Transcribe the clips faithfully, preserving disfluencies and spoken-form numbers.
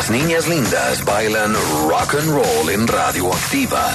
las niñas lindas bailan rock and roll en Radioactiva.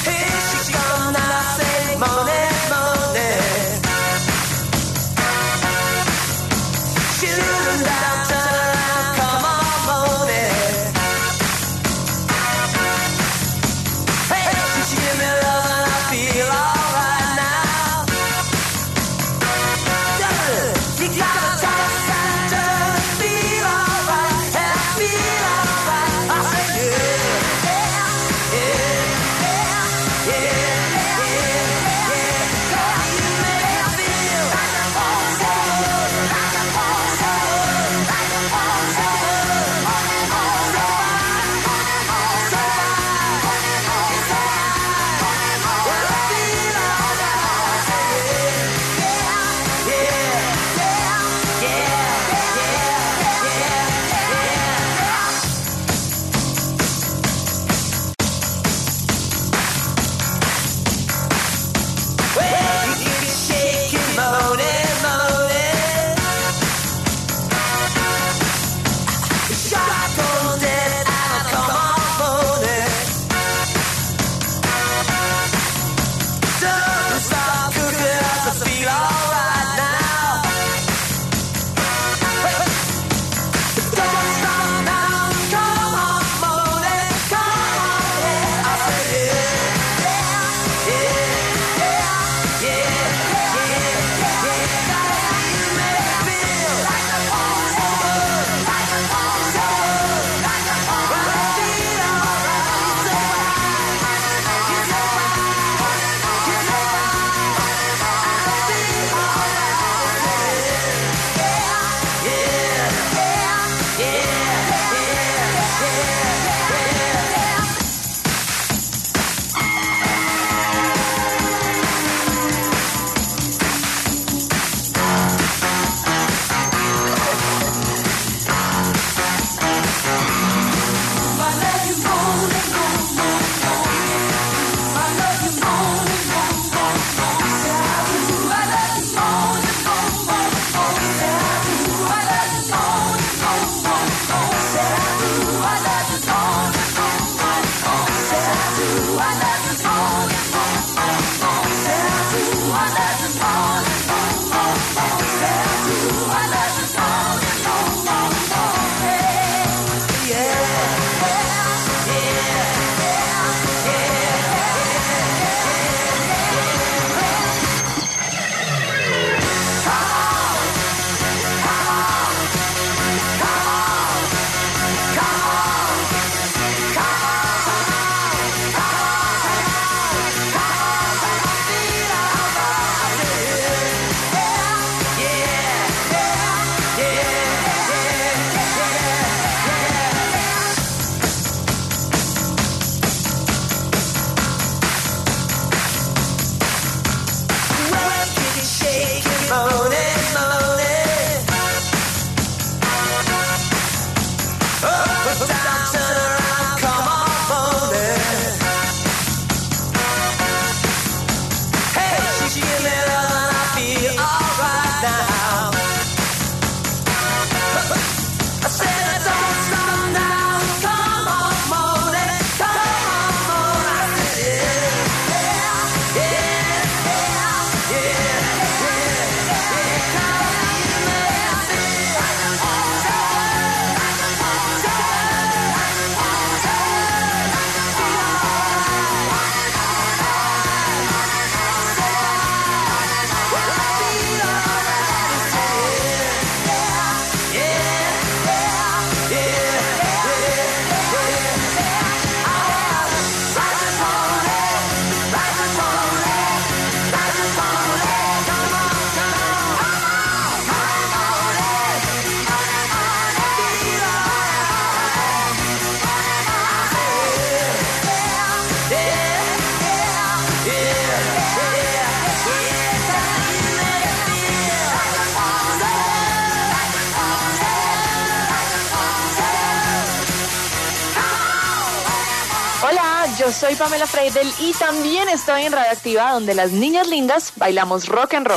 Yo soy Pamela Freidel y también estoy en Radioactiva, donde las niñas lindas bailamos rock and roll.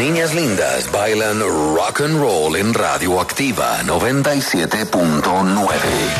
niñas lindas bailan rock and roll en Radioactiva noventa y siete punto nueve.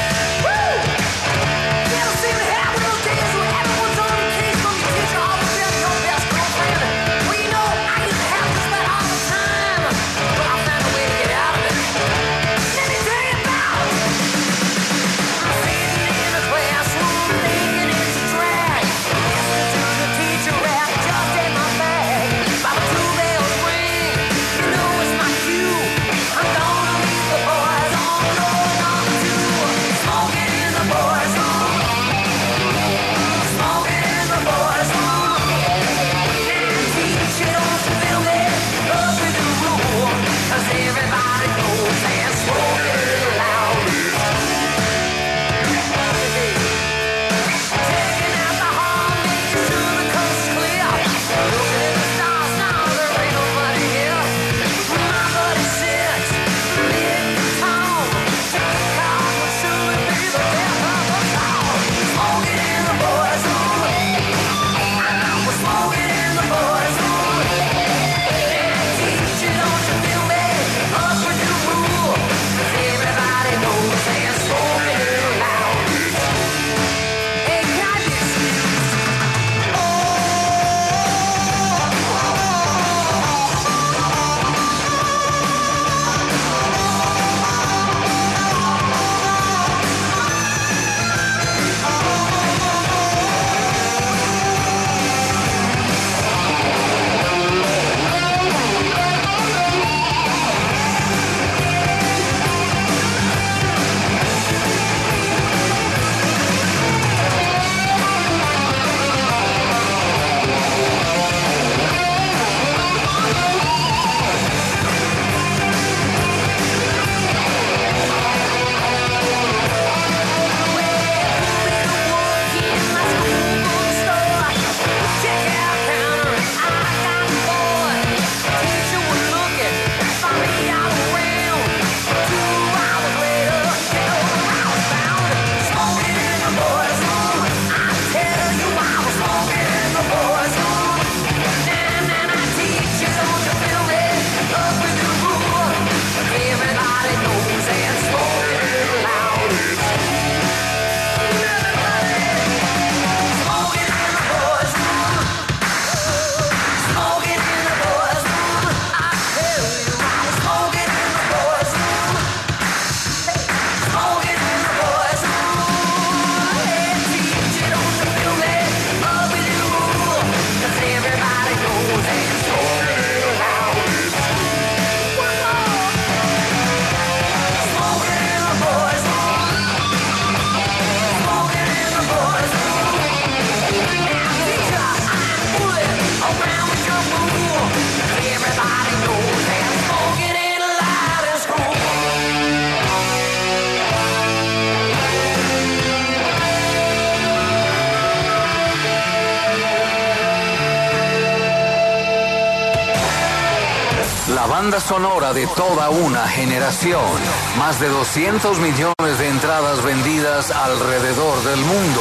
La banda sonora de toda una generación. Más de doscientos millones de entradas vendidas alrededor del mundo.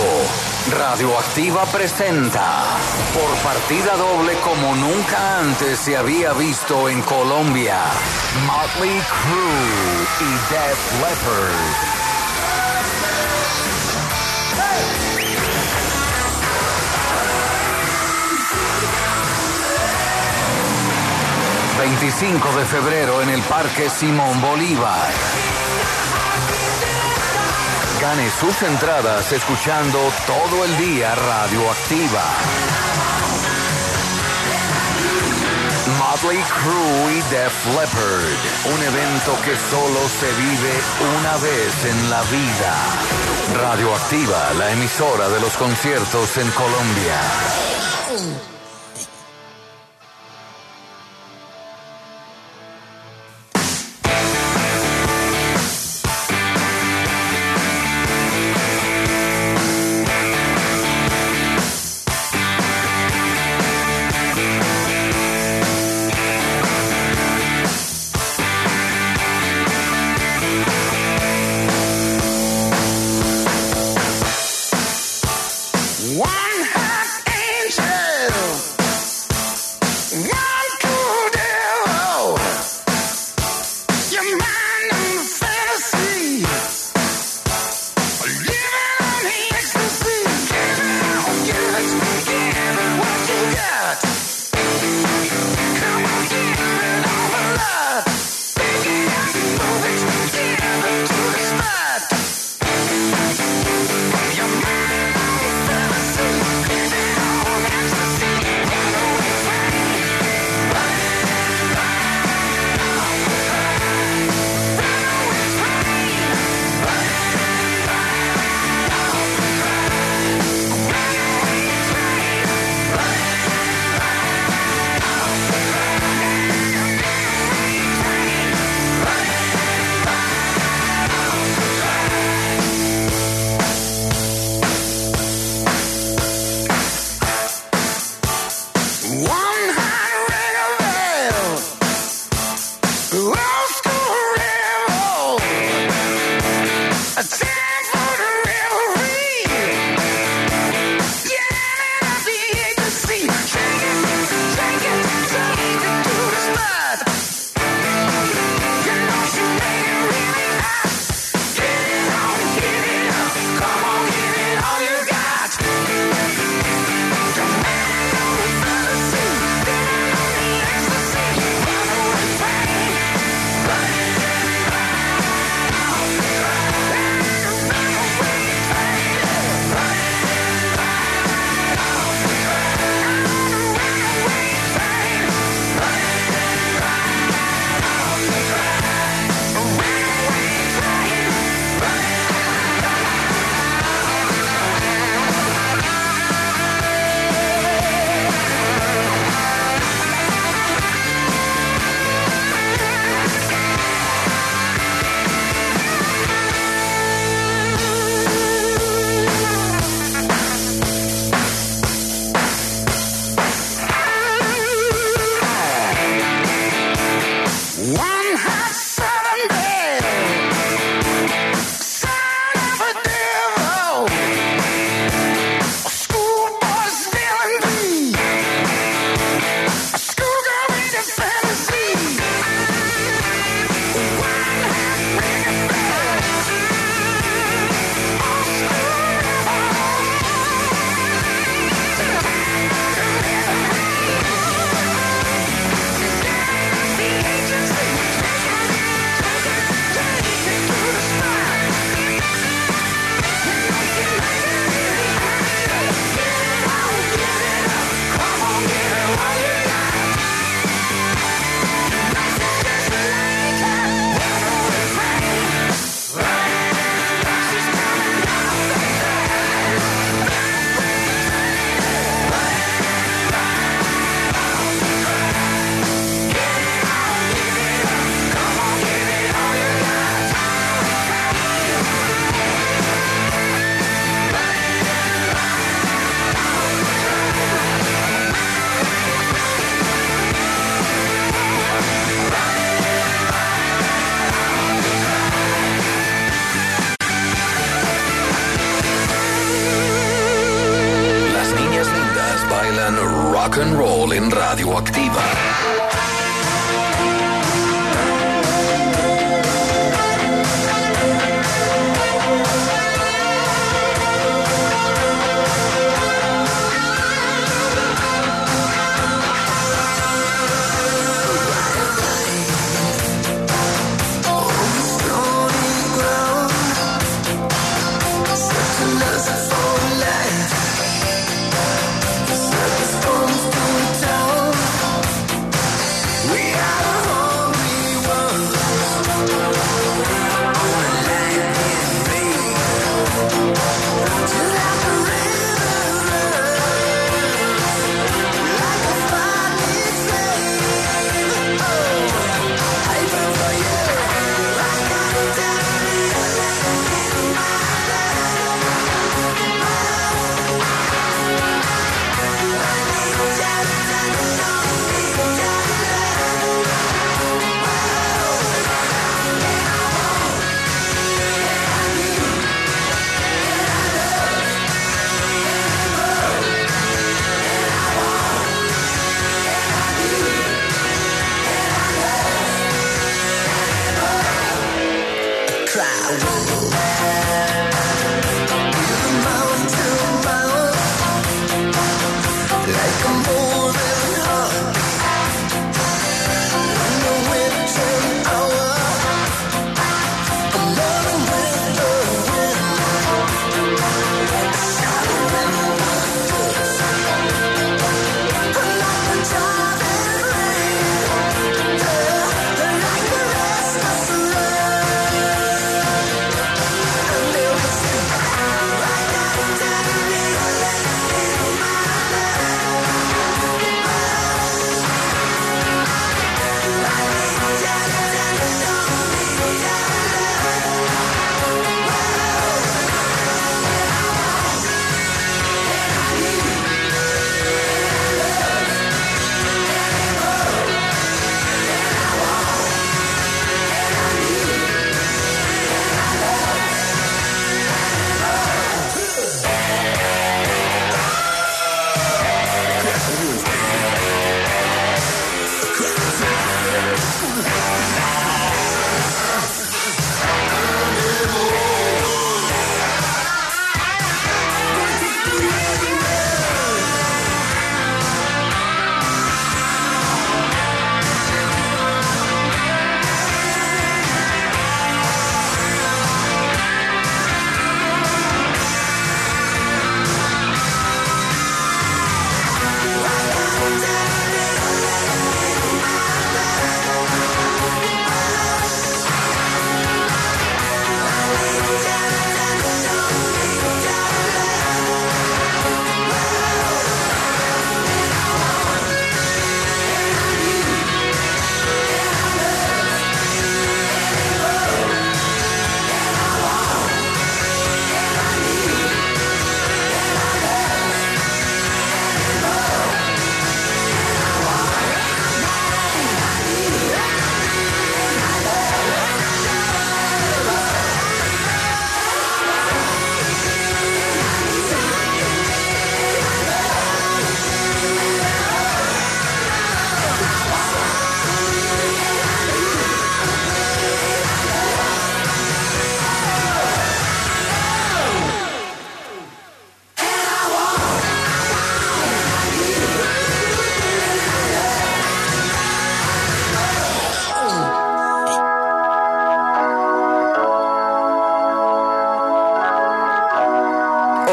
Radioactiva presenta, por partida doble como nunca antes se había visto en Colombia, Motley Crue y Def Leppard. veinticinco de febrero en el Parque Simón Bolívar. Gane sus entradas escuchando todo el día Radioactiva. Motley Crue y Def Leppard, un evento que solo se vive una vez en la vida. Radioactiva, la emisora de los conciertos en Colombia. One half angel. Rock and Roll en Radioactiva. They'll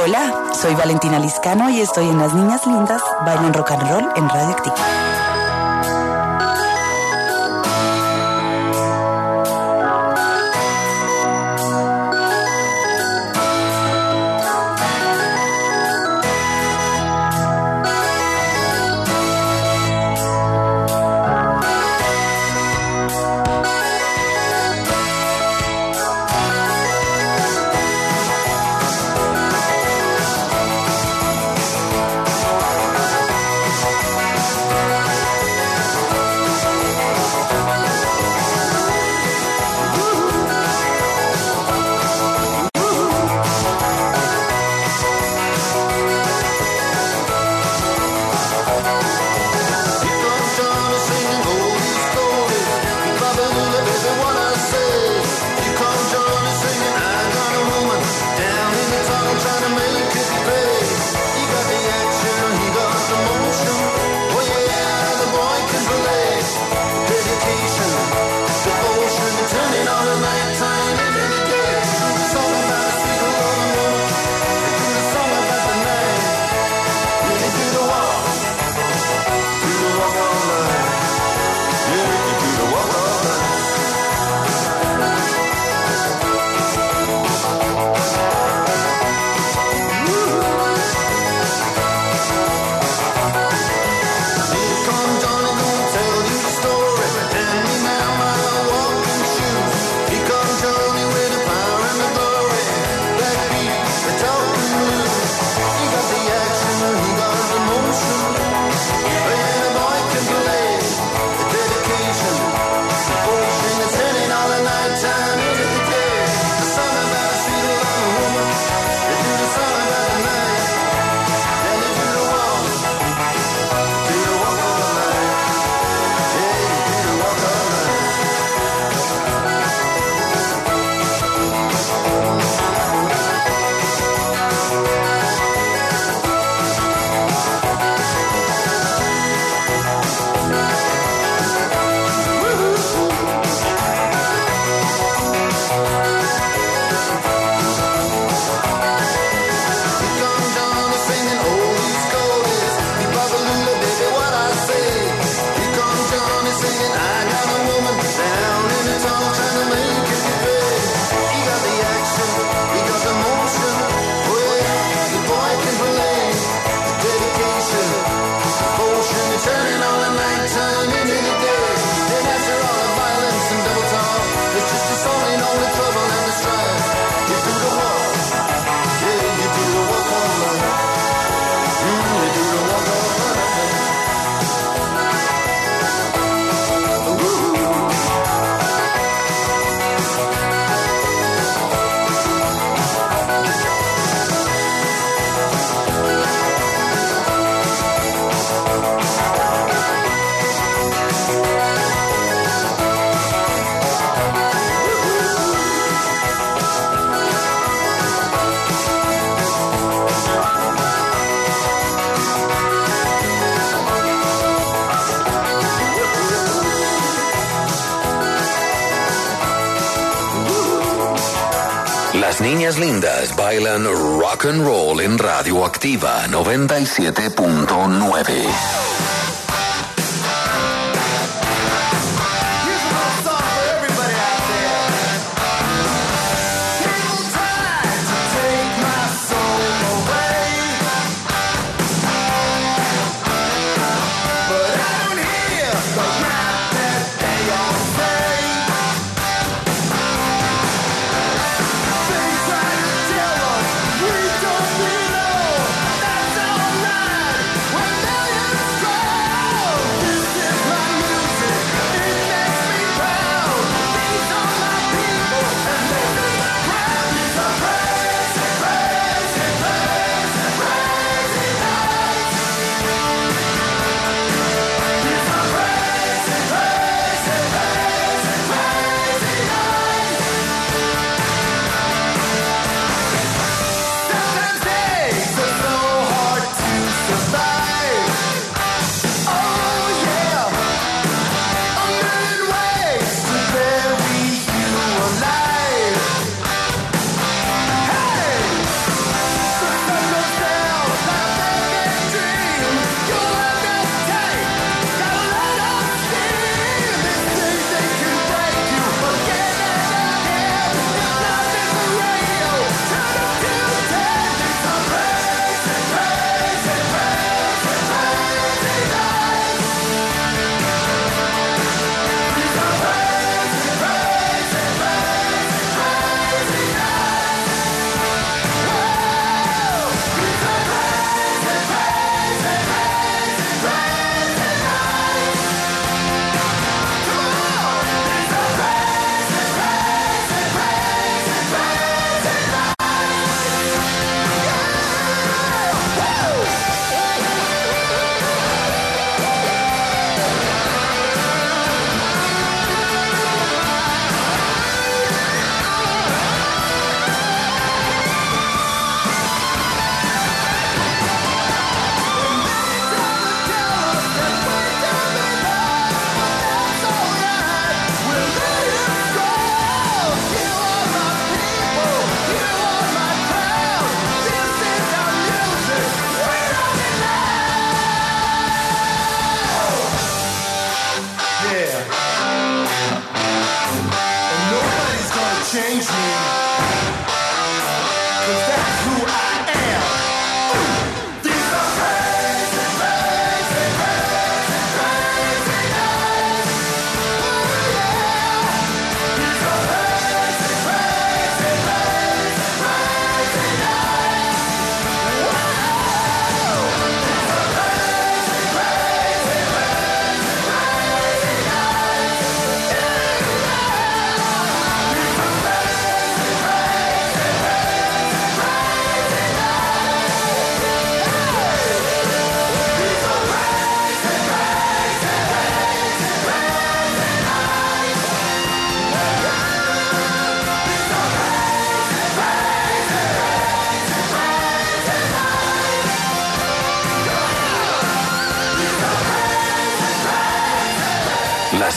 Hola, soy Valentina Liscano y estoy en Las Niñas Lindas Bailan Rock and Roll en Radio Activa. Las niñas lindas bailan rock and roll en Radio Activa noventa y siete punto nueve. That's all right. When millions cry.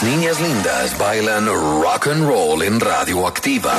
Las niñas lindas bailan rock and roll en Radioactiva.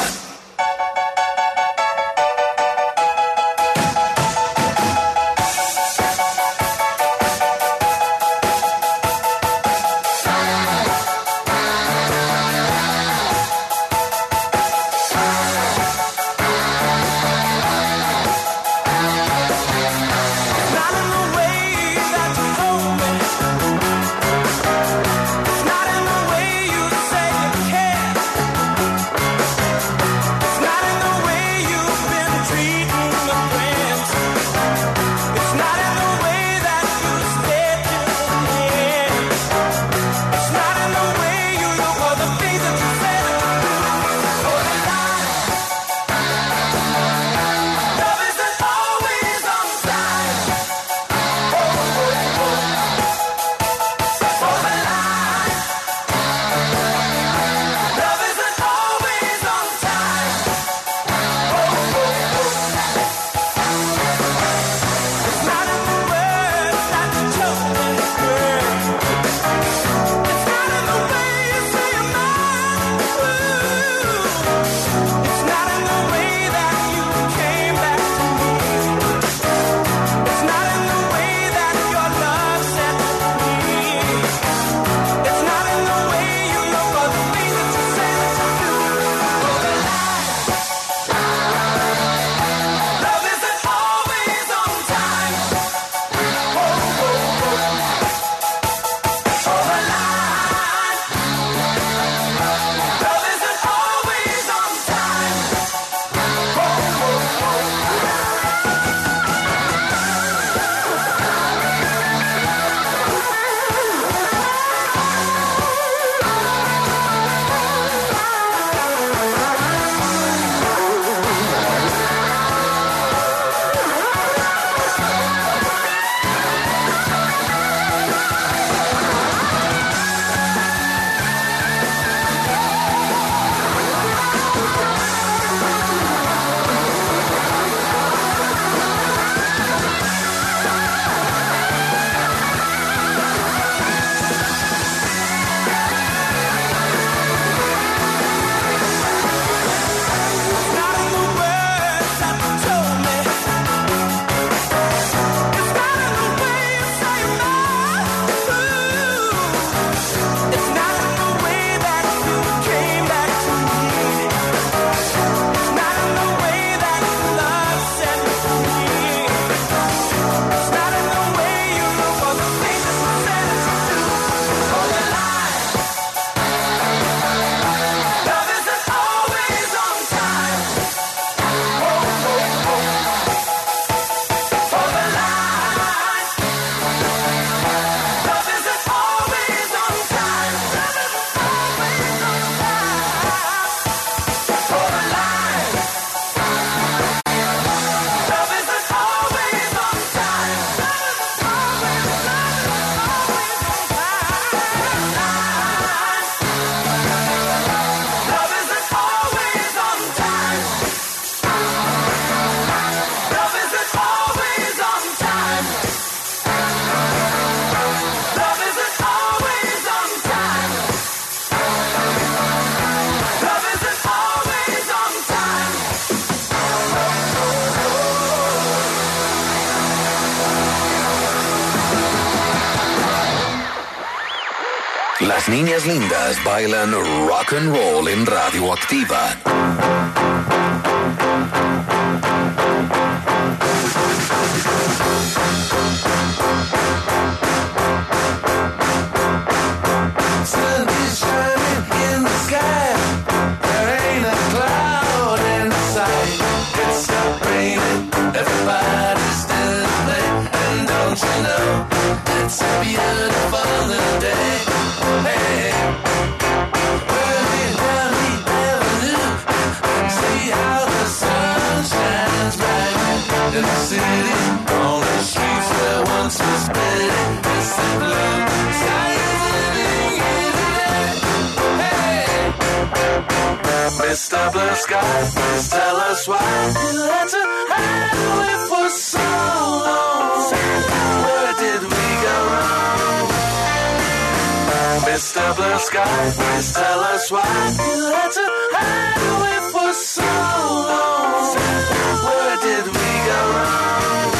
Las niñas lindas bailan rock and roll en Radioactiva. Mister Blue Sky, please tell us why you had to hide away for so long. Where did we go wrong? Mister Blue Sky, please tell us why you had to hide away for so long. Where did we go wrong?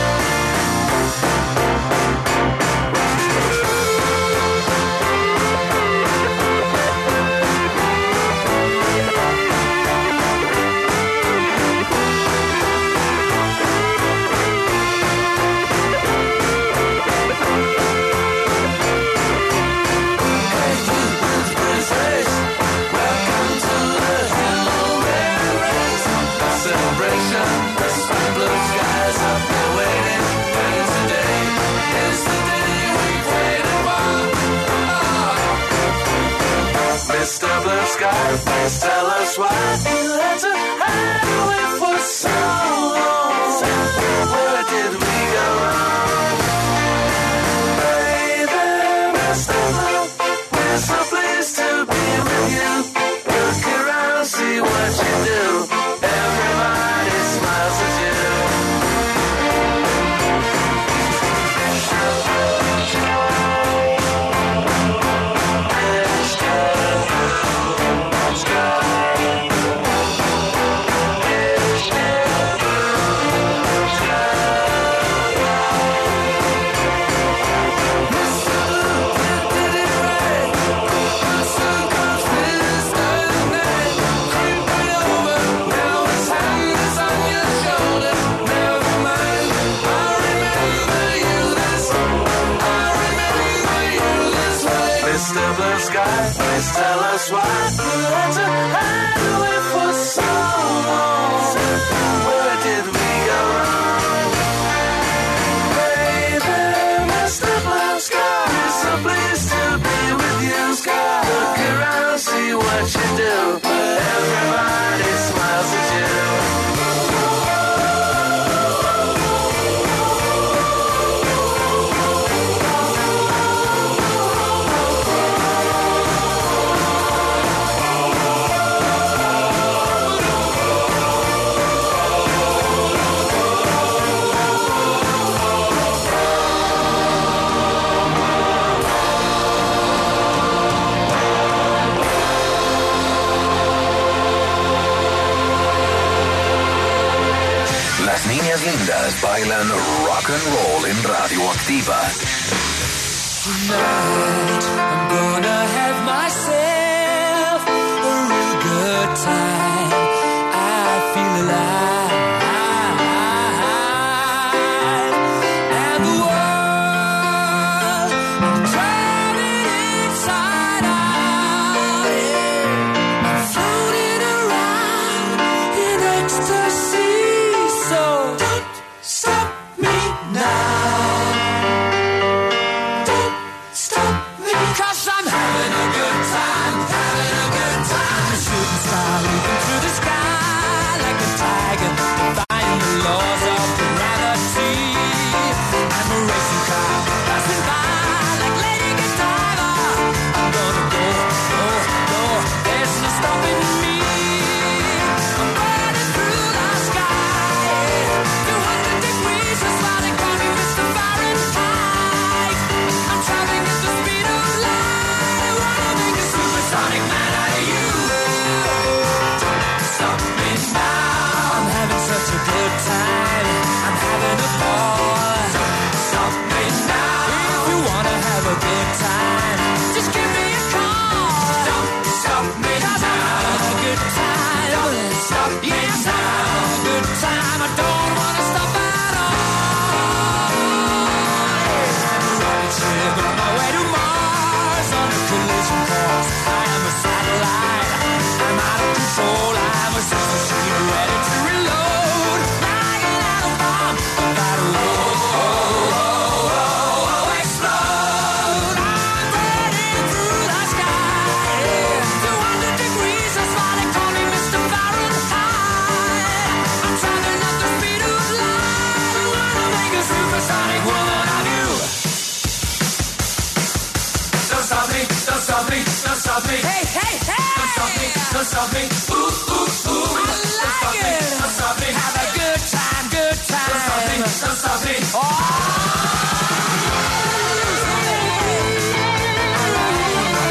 Mister Blue Sky, please tell us why you had to hide away for so long. Where did we go wrong? Baby, Mister Blue, we're so pleased to be with you. Look around, see what you do. Everybody smiles at you. Mister Blue Sky, please tell us why you had to hide away for so long. Where did we go wrong? Baby, Mister Blue Sky, we're so pleased to be with you. Sky, look around, see what you do. Everybody smiles at you. Niñas lindas bailan rock and roll en Radioactiva. Tonight I'm gonna have myself a real good time. I feel alive. And the world, I'm turning inside out. Yeah. I'm floating around in ecstasy. So don't stop me now. Don't stop me, 'cause I'm having a good time, having a good time. Shooting star leaping through the sky like a tiger, defying the laws of gravity. I'm a racing car passing by like Lady Godiva. I'm gonna go, go, go. There's no stopping me. I'm burning through the sky. two hundred degrees, that's why they call me Mister Fahrenheit. I'm traveling at the speed of light. I wanna make a supersonic man out of you. Don't stop me now. I'm having such a good time. I'm having a ball. Don't stop me now. If you wanna have a good time, just give me a call. Don't stop me now. I'm having a good time. Don't stop me yes, now. I'm having a good time. I don't wanna stop at all. I'm a rocket ship on my way to Mars on a collision course. I am a satellite. I'm out of control. I'm a sex machine ready to reload. Like an atom bomb about to oh, oh, oh, oh, explode. I'm burning through the sky. two hundred degrees, that's why they call me Mister Fahrenheit. I'm traveling at the speed of light. I wanna make a supersonic woman of you. Don't stop me, don't stop me, don't stop me. Hey, hey, hey! Don't stop me, don't stop me. Ooh, ooh, ooh. I like it. Don't stop me. Have a good time, good time. Don't stop me, don't stop me. Oh!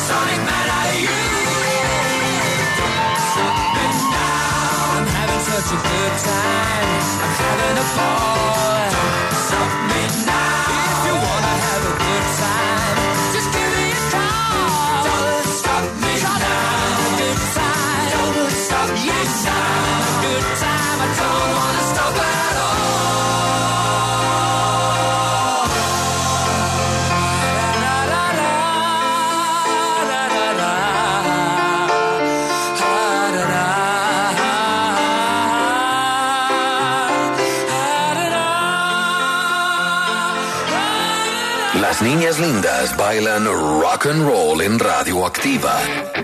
Sonic man out of you. Don't stop me now. I'm having such a good time. I'm having a ball. Don't stop me now. If you wanna have a good time, just give me a call. Don't stop me now. I'm having a good time. Don't stop me yes, now. I'm having a good time. I don't wanna stop at all. Las niñas lindas bailan rock and roll en Radioactiva.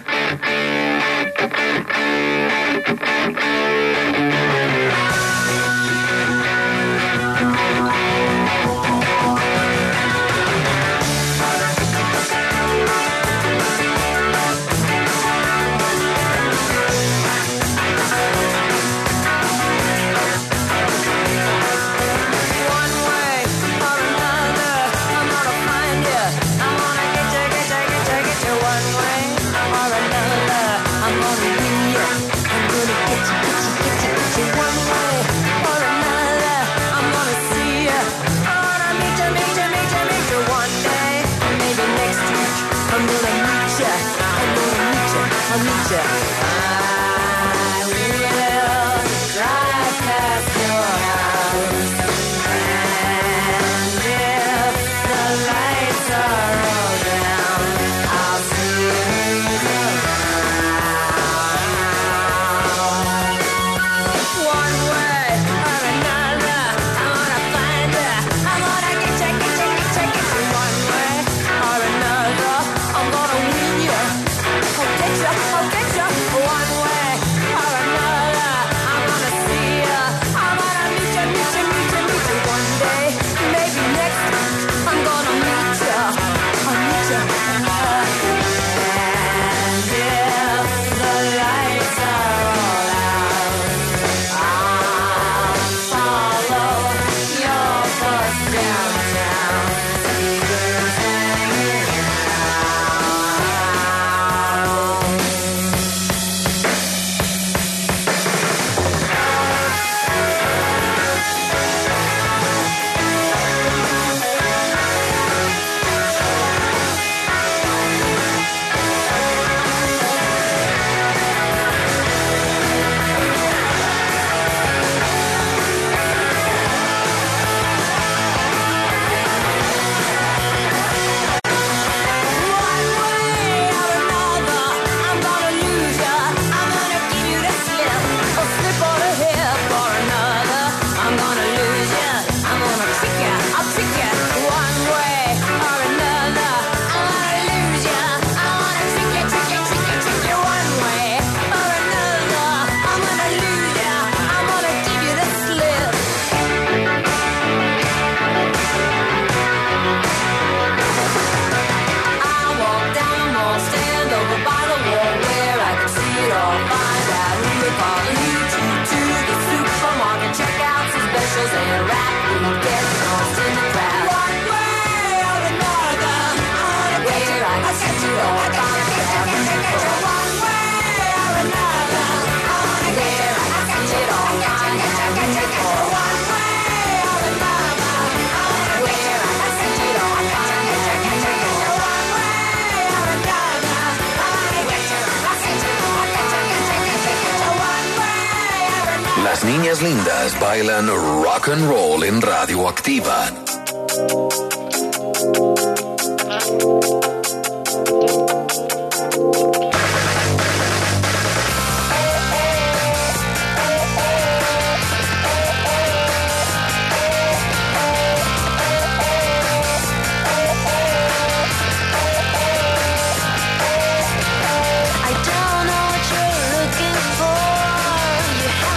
Las niñas lindas bailan rock and roll en Radioactiva.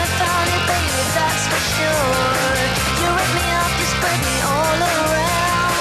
Sure. You rip me up, you spread me all around.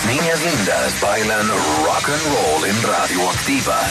niñas lindas bailan rock and roll en Radioactiva.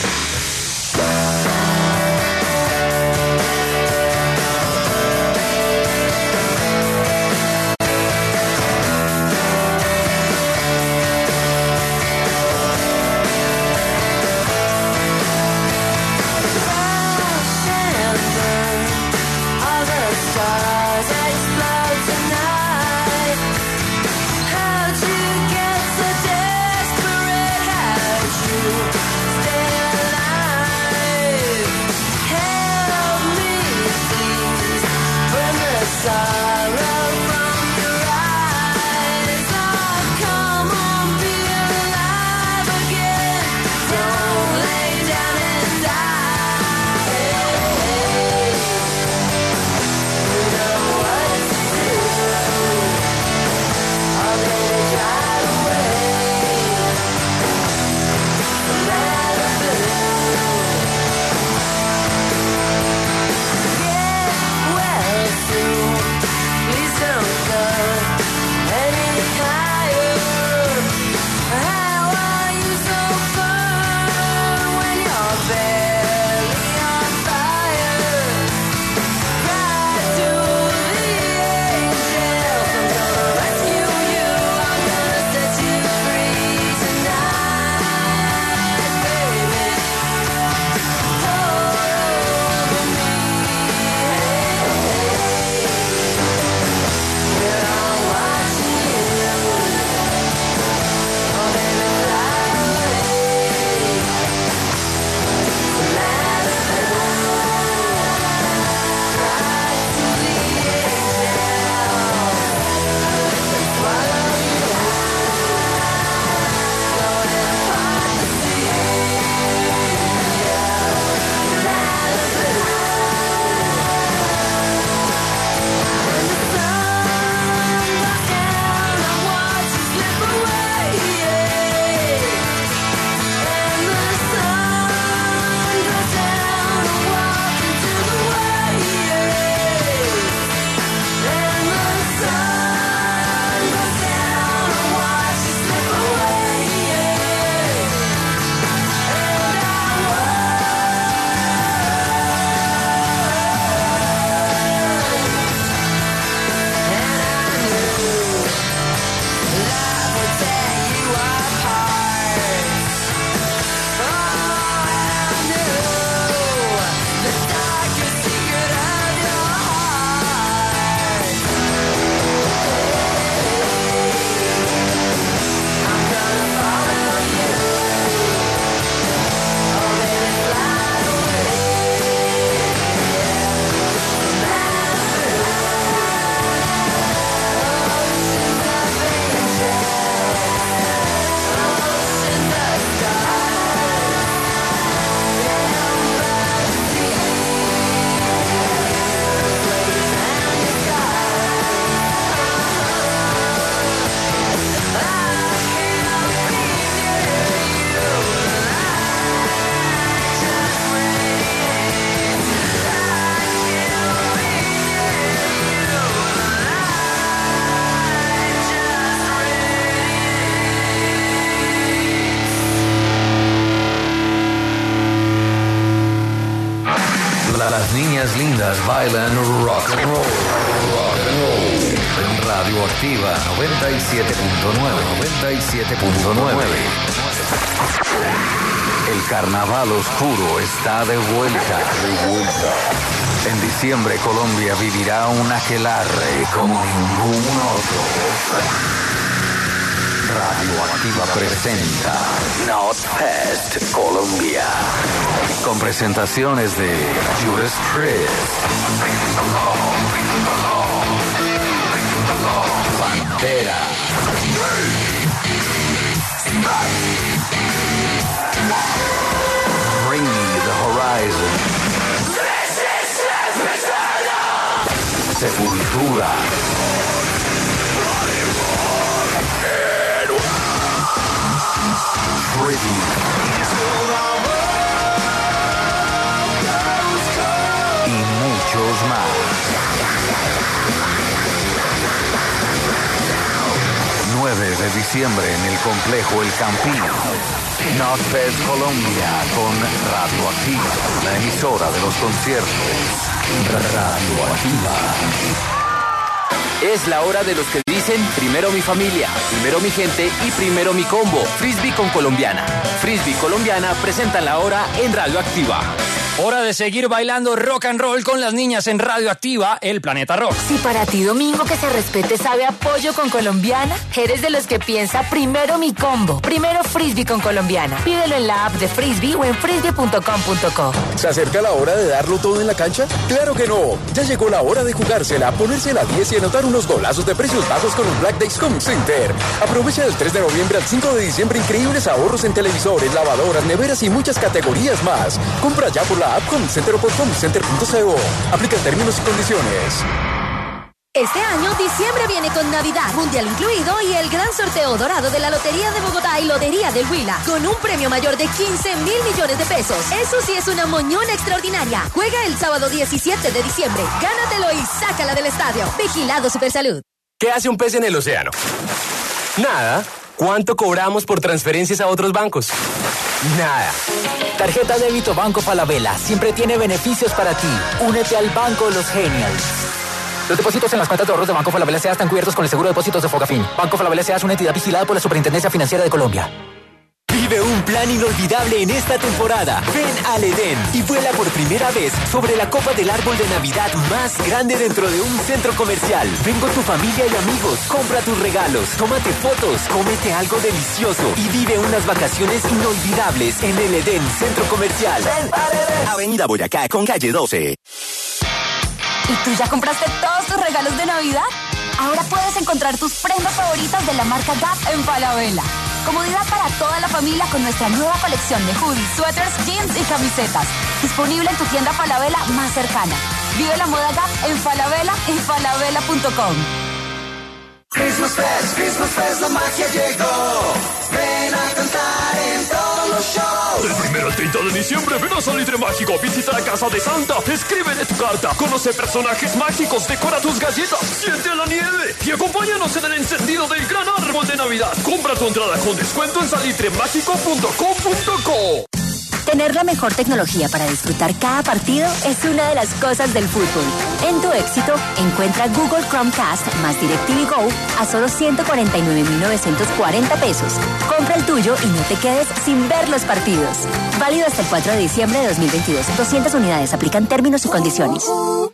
Las niñas lindas bailan rock and roll. Rock and roll. En Radioactiva noventa y siete punto nueve. noventa y siete punto nueve. El carnaval oscuro está de vuelta. De vuelta. En diciembre Colombia vivirá un aquelarre como ningún otro. Radioactiva presenta Notfest Colombia, con presentaciones de Judas Priest, Pantera, Bring Me the Horizon, Sepultura, y muchos más. nueve de diciembre en el complejo El Campín. NotFest Colombia con Radioactiva, la emisora de los conciertos. Radioactiva. Es la hora de los que dicen primero mi familia, primero mi gente y primero mi combo. Frisbee con Colombiana. Frisbee Colombiana presentan la hora en Radioactiva. Hora de seguir bailando rock and roll con las niñas en Radioactiva, el Planeta Rock. Si para ti domingo que se respete sabe a pollo con Colombiana, eres de los que piensa primero mi combo, primero Frisbee con Colombiana. Pídelo en la app de Frisbee o en frisbee punto com punto co. ¿Se acerca la hora de darlo todo en la cancha? ¡Claro que no! Ya llegó la hora de jugársela, ponerse la diez y anotar unos golazos de precios bajos con los Black Days Home Center. Aprovecha del tres de noviembre al cinco de diciembre increíbles ahorros en televisores, lavadoras, neveras y muchas categorías más. Compra ya por la app Home Center o por home center punto co. Aplica términos y condiciones. Este año, diciembre viene con Navidad, Mundial incluido y el gran sorteo dorado de la Lotería de Bogotá y Lotería del Huila, con un premio mayor de quince mil millones de pesos. Eso sí es una moñona extraordinaria. Juega el sábado diecisiete de diciembre. Gánatelo y sácala del estadio. Vigilado Supersalud. ¿Qué hace un pez en el océano? Nada. ¿Cuánto cobramos por transferencias a otros bancos? Nada. Tarjeta débito Banco Falabella siempre tiene beneficios para ti. Únete al Banco Los Genials. Los depósitos en las cuentas de ahorros de Banco Falabella S A están cubiertos con el seguro de depósitos de Fogafín. Banco Falabella S A es una entidad vigilada por la Superintendencia Financiera de Colombia. Vive un plan inolvidable en esta temporada. Ven al Edén y vuela por primera vez sobre la copa del árbol de Navidad más grande dentro de un centro comercial. Ven con tu familia y amigos, compra tus regalos, tómate fotos, cómete algo delicioso y vive unas vacaciones inolvidables en el Edén Centro Comercial. Ven al Edén. Avenida Boyacá con calle doce. ¿Y tú ya compraste todos tus regalos de Navidad? Ahora puedes encontrar tus prendas favoritas de la marca Gap en Falabella. Comodidad para toda la familia con nuestra nueva colección de hoodies, suéteres, jeans y camisetas. Disponible en tu tienda Falabella más cercana. Vive la moda Gap en Falabella y falabella punto com. Christmas Fest, Christmas Fest, la magia llegó. Ven a cantar en todos los shows. Del primero al treinta de diciembre, ven a Salitre Mágico, visita la casa de Santa, escríbele tu carta, conoce personajes mágicos, decora tus galletas, siente la nieve y acompáñanos en el encendido del gran árbol de Navidad. Compra tu entrada con descuento en salitre mágico punto com punto co. Tener la mejor tecnología para disfrutar cada partido es una de las cosas del fútbol. En tu éxito, encuentra Google Chromecast más DirecTV Go a solo ciento cuarenta y nueve mil novecientos cuarenta pesos. Compra el tuyo y no te quedes sin ver los partidos. Válido hasta el cuatro de diciembre de dos mil veintidós. doscientas unidades. Aplican términos y condiciones.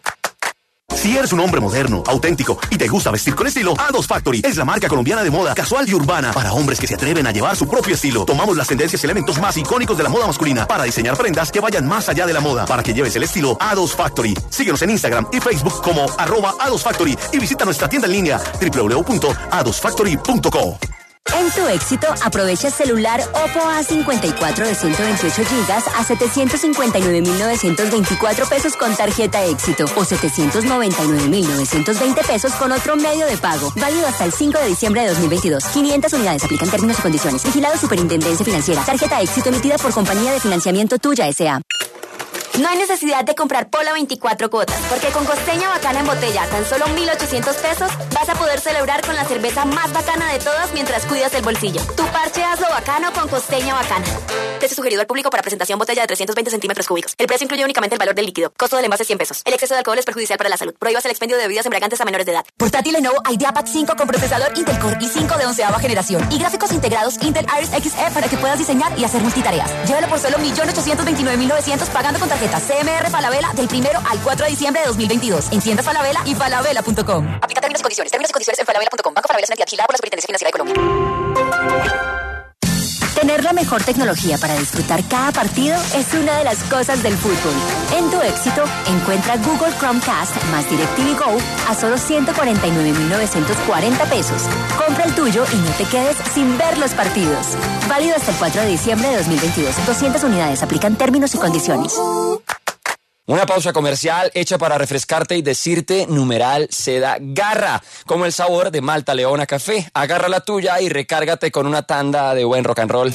Si eres un hombre moderno, auténtico y te gusta vestir con estilo, A dos Factory es la marca colombiana de moda casual y urbana para hombres que se atreven a llevar su propio estilo. Tomamos las tendencias y elementos más icónicos de la moda masculina para diseñar prendas que vayan más allá de la moda, para que lleves el estilo A dos Factory. Síguenos en Instagram y Facebook como arroba A dos Factory y visita nuestra tienda en línea doble u doble u doble u punto a dos factory punto co. En tu éxito, aprovecha el celular Oppo A cincuenta y cuatro de ciento veintiocho gigas a setecientos cincuenta y nueve mil novecientos veinticuatro pesos con tarjeta éxito o setecientos noventa y nueve mil novecientos veinte pesos con otro medio de pago. Válido hasta el cinco de diciembre de dos mil veintidós. quinientas unidades. Aplican términos y condiciones. Vigilado Superintendencia Financiera. Tarjeta éxito emitida por Compañía de Financiamiento Tuya S A. No hay necesidad de comprar Pola veinticuatro cuotas, porque con Costeña Bacana en botella a tan solo mil ochocientos pesos vas a poder celebrar con la cerveza más bacana de todas mientras cuidas el bolsillo. Tu parche hazlo bacano con Costeña Bacana. Precio sugerido al público para presentación botella de trescientos veinte centímetros cúbicos. El precio incluye únicamente el valor del líquido. Costo del envase cien pesos. El exceso de alcohol es perjudicial para la salud. Prohíbas el expendio de bebidas embriagantes a menores de edad. Portátil Lenovo IdeaPad cinco con procesador Intel Core i cinco de onceava generación y gráficos integrados Intel Iris X E para que puedas diseñar y hacer multitareas. Llévalo por solo un millón ochocientos veintinueve mil novecientos pagando con tarjeta C M R Falabella del primero al cuatro de diciembre de dos mil veintidós. En tiendas Falabella y falabella punto com. Aplica términos y condiciones. Términos y condiciones en falabella punto com. Banco Falabella es una entidad vigilada por la Superintendencia Financiera de Colombia. Tener la mejor tecnología para disfrutar cada partido es una de las cosas del fútbol. En tu éxito, encuentra Google Chromecast más DirecTV Go a solo ciento cuarenta y nueve mil novecientos cuarenta pesos. Compra el tuyo y no te quedes sin ver los partidos. Válido hasta el cuatro de diciembre de dos mil veintidós. doscientas unidades. Aplican términos y condiciones. Una pausa comercial hecha para refrescarte y decirte numeral seda garra, como el sabor de Malta Leona Café. Agarra la tuya y recárgate con una tanda de buen rock and roll.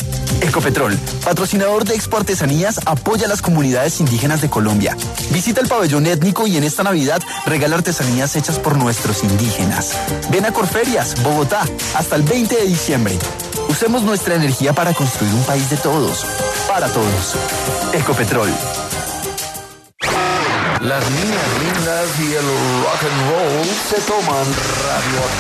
Ecopetrol, patrocinador de Expo Artesanías, apoya a las comunidades indígenas de Colombia. Visita el pabellón étnico y en esta Navidad regala artesanías hechas por nuestros indígenas. Ven a Corferias, Bogotá, hasta el veinte de diciembre. Usemos nuestra energía para construir un país de todos, para todos. Ecopetrol. Las niñas lindas y el rock and roll se toman radioactivo.